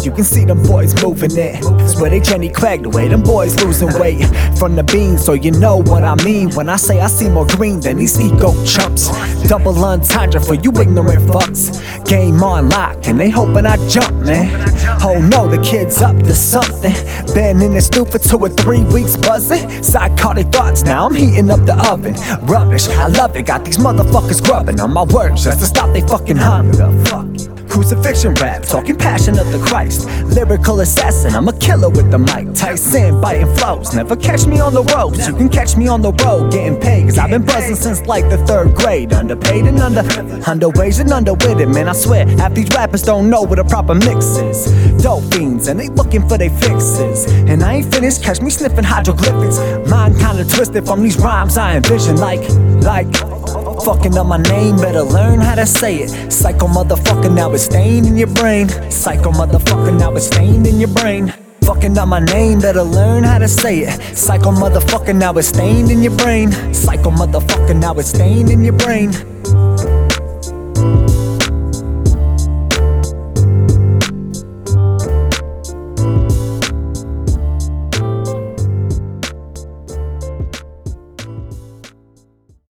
up, you can see them boys moving it. Swear they Jenny Craig the way them boys losing weight from the bean, so you know what I mean when I say I see more green than these ego chumps. Double entendre for you ignorant fucks. Game on lock and they hoping I jump, man. Oh no, the kid's up to something. Been in the stoop for 2 or 3 weeks buzzing. Psychotic thoughts, now I'm heating up the oven. Rubbish, I love it, got these motherfuckers grubbing on my words just to stop they fucking hunger. Fuck. Crucifixion rap, talking passion of the Christ. Lyrical assassin, I'm a killer with the mic. Tyson biting flows, never catch me on the ropes. You can catch me on the road, getting paid, cause I've been buzzing since like the 3rd grade. Underpaid and underwaged and underwitted, man, I swear. Half these rappers don't know what a proper mix is. Dope fiends, and they looking for they fixes. And I ain't finished, catch me sniffing hieroglyphics. Mind kinda twisted from these rhymes I envision like fucking up my name, better learn how to say it. Psycho motherfucker, now it's stained in your brain. Psycho motherfucker, now it's stained in your brain. Fucking up my name, better learn how to say it. Psycho motherfucker, now it's stained in your brain. Psycho motherfucker, now it's stained in your brain.